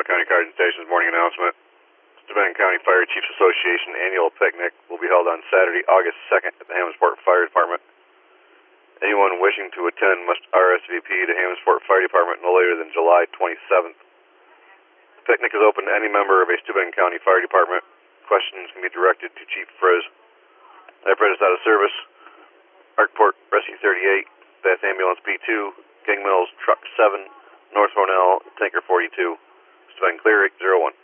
Steuben County Cars and Stations morning announcement. Steuben County Fire Chiefs Association annual picnic will be held on Saturday, August 2nd at the Hammondsport Fire Department. Anyone wishing to attend must RSVP to Hammondsport Fire Department no later than July 27th. The picnic is open to any member of a Steuben County Fire Department. Questions can be directed to Chief Friz. Fred is out of service. Arkport Rescue 38, Bath Ambulance B2, King Mills Truck 7, North Ronell Tanker 42. Steuben Clear 801.